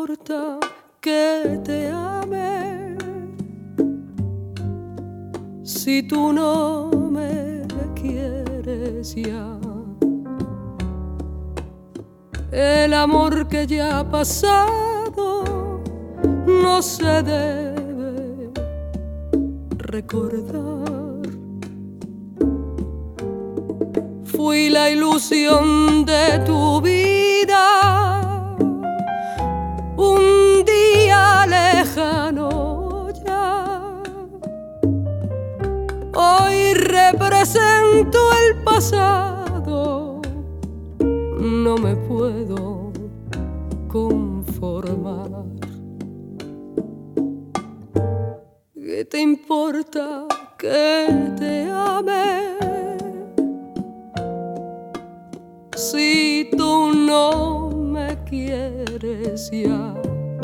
importa que te ame si tú no me quieres ya? El amor que ya ha pasado no se debe recordar. Fui la ilusión de tu vida, un día lejano ya. Hoy represento el pasado, no me puedo conformar. ¿Qué te importa que te ame si tú no me quieres ya?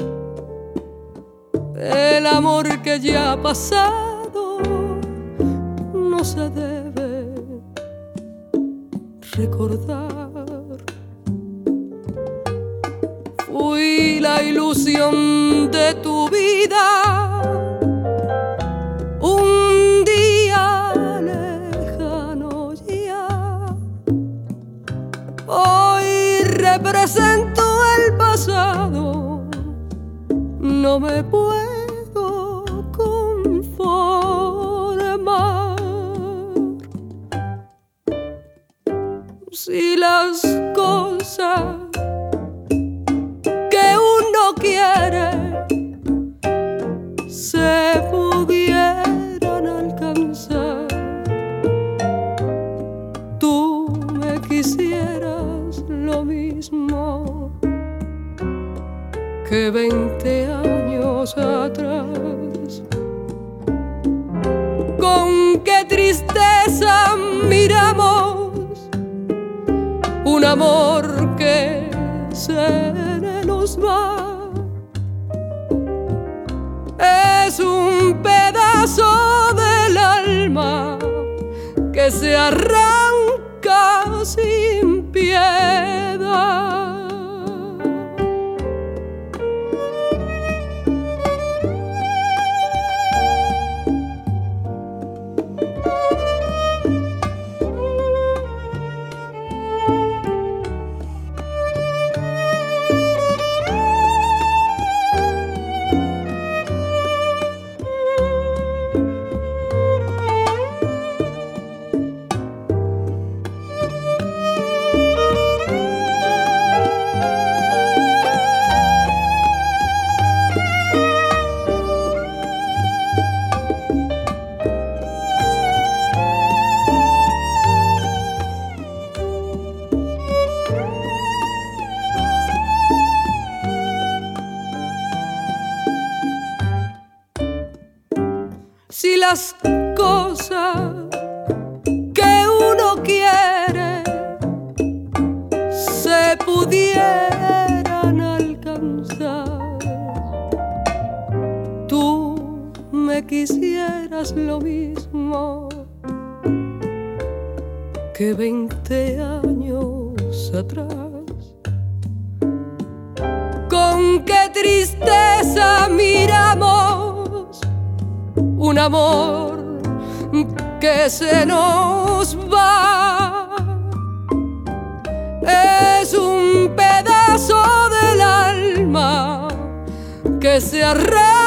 El amor que ya ha pasado no se debe recordar. Fui la ilusión de tu vida, un día lejano ya. Hoy represento el pasado, no me puedo conformar. Si las cosas que uno quiere se pudieran alcanzar, tú me quisieras lo mismo que 20 años atrás. Con qué tristeza miramos un amor que se nos va. Es un pedazo del alma que se arranca sin piedad. Si las cosas que uno quiere se pudieran alcanzar, tú me quisieras lo mismo que 20 años atrás. Con qué tristeza miramos un amor que se nos va. Es un pedazo del alma que se arranca